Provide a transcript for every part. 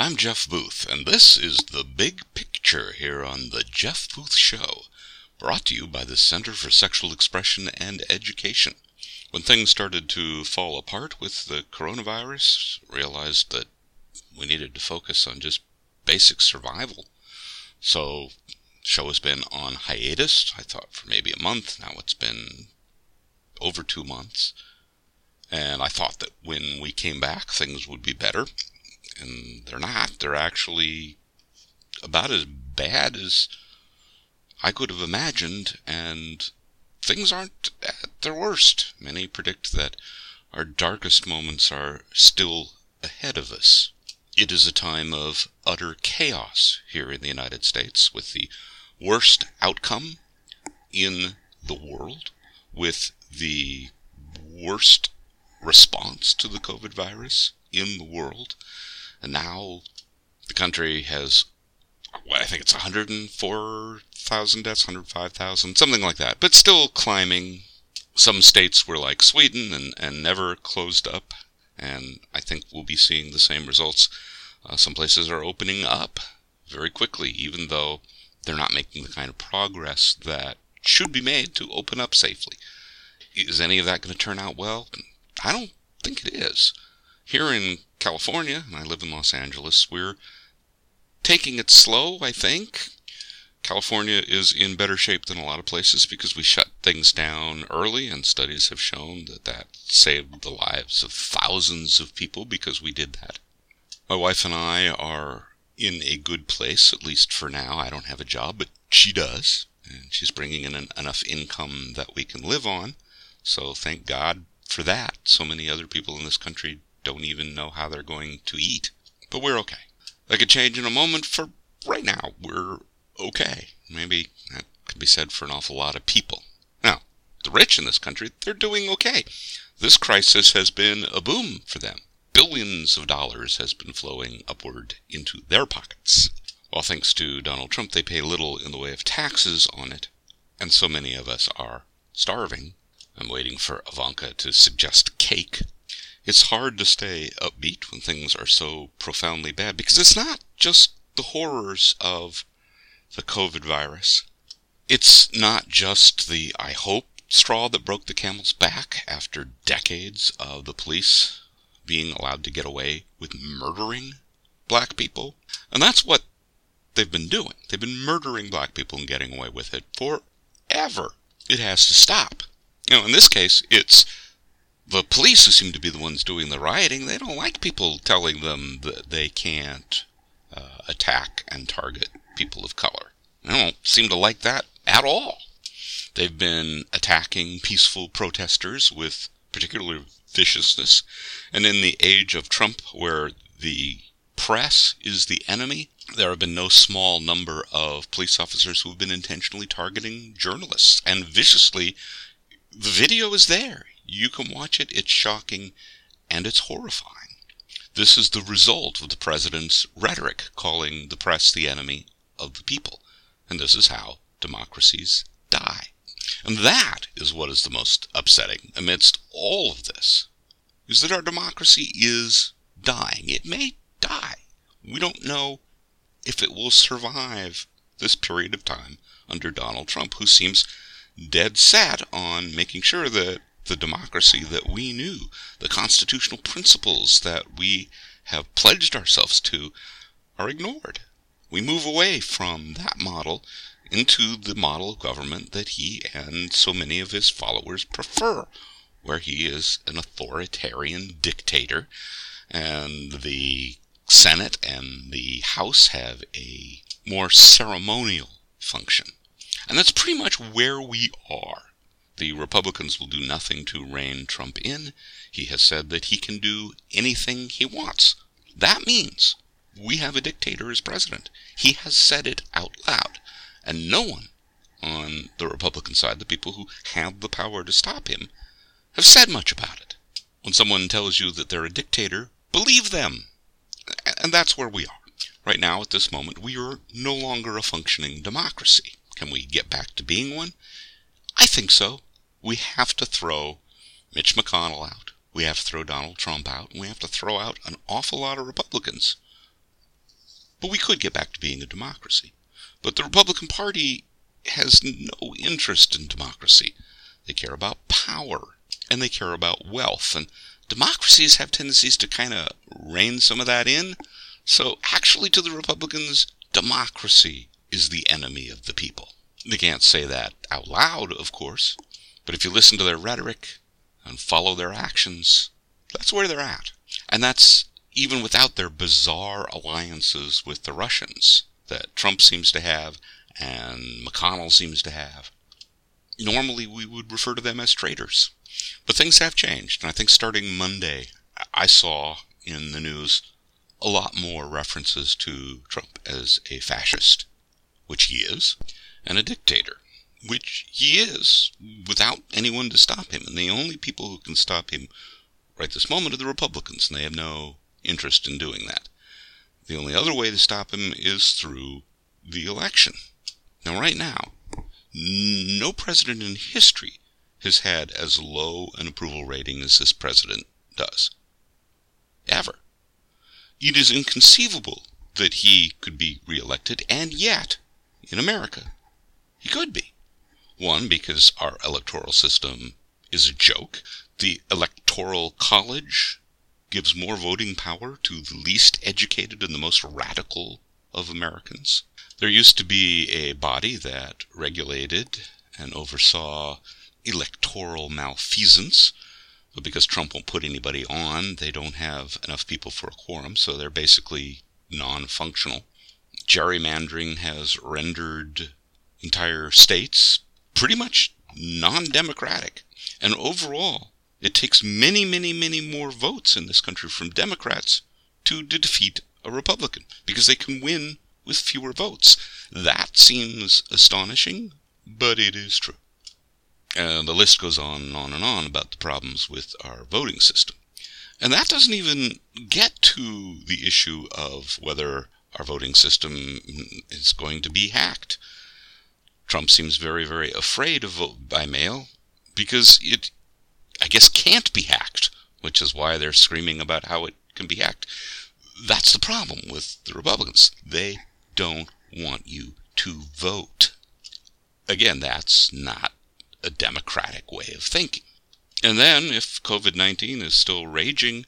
I'm Jeff Booth, and this is The Big Picture here on The Jeff Booth Show, brought to you by the Center for Sexual Expression and Education. When things started to fall apart with the coronavirus, realized that we needed to focus on just basic survival. So, the show has been on hiatus, I thought for maybe a month. Now it's been over 2 months. And I thought that when we came back, things would be better. And they're not. They're actually about as bad as I could have imagined, and things aren't at their worst. Many predict that our darkest moments are still ahead of us. It is a time of utter chaos here in the United States, with the worst outcome in the world, with the worst response to the COVID virus in the world. And now the country has, I think it's 104,000 deaths, 105,000, something like that, but still climbing. Some states were like Sweden and never closed up, and I think we'll be seeing the same results. Some places are opening up very quickly, even though they're not making the kind of progress that should be made to open up safely. Is any of that going to turn out well? I don't think it is. Here in California, and I live in Los Angeles, we're taking it slow, I think. California is in better shape than a lot of places because we shut things down early, and studies have shown that saved the lives of thousands of people because we did that. My wife and I are in a good place, at least for now. I don't have a job, but she does, and she's bringing in enough income that we can live on, so thank God for that. So many other people in this country don't even know how they're going to eat. But we're okay. That could change in a moment. For right now, we're okay. Maybe that could be said for an awful lot of people. Now, the rich in this country, they're doing okay. This crisis has been a boom for them. Billions of dollars has been flowing upward into their pockets. While thanks to Donald Trump, they pay little in the way of taxes on it. And so many of us are starving. I'm waiting for Ivanka to suggest cake. It's hard to stay upbeat when things are so profoundly bad, because it's not just the horrors of the COVID virus. It's not just the, I hope, straw that broke the camel's back after decades of the police being allowed to get away with murdering black people. And that's what they've been doing. They've been murdering black people and getting away with it forever. It has to stop. In this case, it's the police who seem to be the ones doing the rioting. They don't like people telling them that they can't attack and target people of color. They don't seem to like that at all. They've been attacking peaceful protesters with particular viciousness. And in the age of Trump, where the press is the enemy, there have been no small number of police officers who have been intentionally targeting journalists, and viciously. The video is there. You can watch it. It's shocking, and it's horrifying. This is the result of the president's rhetoric, calling the press the enemy of the people. And this is how democracies die. And that is what is the most upsetting amidst all of this, is that our democracy is dying. It may die. We don't know if it will survive this period of time under Donald Trump, who seems dead set on making sure that the democracy that we knew, the constitutional principles that we have pledged ourselves to, are ignored. We move away from that model into the model of government that he and so many of his followers prefer, where he is an authoritarian dictator, and the Senate and the House have a more ceremonial function. And that's pretty much where we are. The Republicans will do nothing to rein Trump in. He has said that he can do anything he wants. That means we have a dictator as president. He has said it out loud. And no one on the Republican side, the people who have the power to stop him, have said much about it. When someone tells you that they're a dictator, believe them. And that's where we are. Right now, at this moment, we are no longer a functioning democracy. Can we get back to being one? I think so. We have to throw Mitch McConnell out. We have to throw Donald Trump out. And we have to throw out an awful lot of Republicans. But we could get back to being a democracy. But the Republican Party has no interest in democracy. They care about power, and they care about wealth, and democracies have tendencies to kind of rein some of that in. So actually, to the Republicans, democracy is the enemy of the people. They can't say that out loud, of course, but if you listen to their rhetoric and follow their actions, that's where they're at. And that's even without their bizarre alliances with the Russians that Trump seems to have and McConnell seems to have. Normally, we would refer to them as traitors. But things have changed, and I think starting Monday, I saw in the news a lot more references to Trump as a fascist, which he is, and a dictator, which he is, without anyone to stop him. And the only people who can stop him right this moment are the Republicans, and they have no interest in doing that. The only other way to stop him is through the election. Now, right now, no president in history has had as low an approval rating as this president does. Ever. It is inconceivable that he could be reelected, and yet, in America, he could be. One, because our electoral system is a joke. The Electoral College gives more voting power to the least educated and the most radical of Americans. There used to be a body that regulated and oversaw electoral malfeasance, but because Trump won't put anybody on, they don't have enough people for a quorum, so they're basically non-functional. Gerrymandering has rendered entire states pretty much non-democratic, and overall, it takes many, many, many more votes in this country from Democrats to defeat a Republican, because they can win with fewer votes. That seems astonishing, but it is true. And the list goes on and on and on about the problems with our voting system. And that doesn't even get to the issue of whether our voting system is going to be hacked. Trump seems very, very afraid of vote by mail because it, I guess, can't be hacked, which is why they're screaming about how it can be hacked. That's the problem with the Republicans. They don't want you to vote. Again, that's not a democratic way of thinking. And then, if COVID-19 is still raging,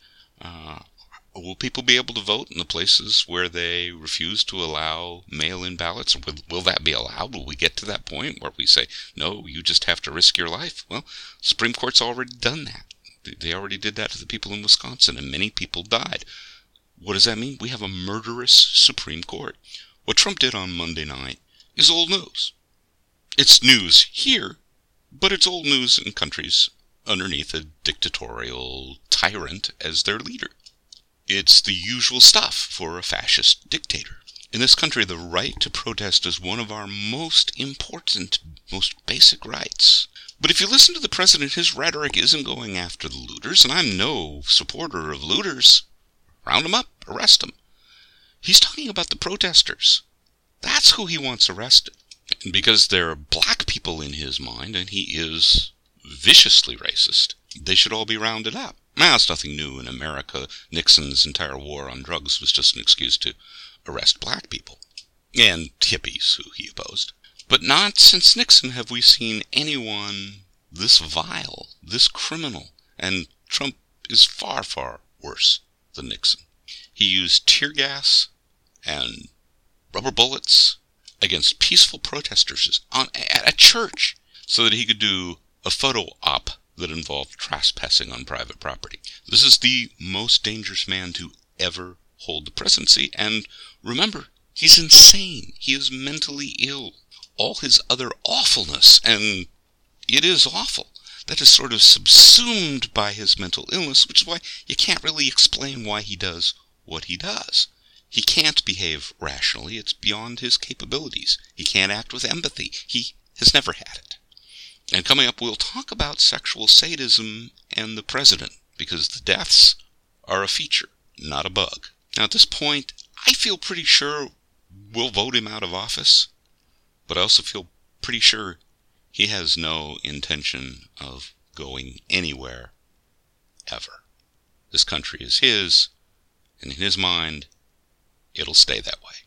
will people be able to vote in the places where they refuse to allow mail-in ballots? Will that be allowed? Will we get to that point where we say, no, you just have to risk your life? Well, Supreme Court's already done that. They already did that to the people in Wisconsin, and many people died. What does that mean? We have a murderous Supreme Court. What Trump did on Monday night is old news. It's news here, but it's old news in countries underneath a dictatorial tyrant as their leader. It's the usual stuff for a fascist dictator. In this country, the right to protest is one of our most important, most basic rights. But if you listen to the president, his rhetoric isn't going after the looters, and I'm no supporter of looters. Round them up, arrest them. He's talking about the protesters. That's who he wants arrested. And because they're black people in his mind, and he is viciously racist, they should all be rounded up. Now, it's nothing new in America. Nixon's entire war on drugs was just an excuse to arrest black people. And hippies, who he opposed. But not since Nixon have we seen anyone this vile, this criminal. And Trump is far, far worse than Nixon. He used tear gas and rubber bullets against peaceful protesters at a church so that he could do a photo op that involved trespassing on private property. This is the most dangerous man to ever hold the presidency. And remember, he's insane. He is mentally ill. All his other awfulness, and it is awful, that is sort of subsumed by his mental illness, which is why you can't really explain why he does what he does. He can't behave rationally. It's beyond his capabilities. He can't act with empathy. He has never had it. And coming up, we'll talk about sexual sadism and the president, because the deaths are a feature, not a bug. Now, at this point, I feel pretty sure we'll vote him out of office, but I also feel pretty sure he has no intention of going anywhere, ever. This country is his, and in his mind, it'll stay that way.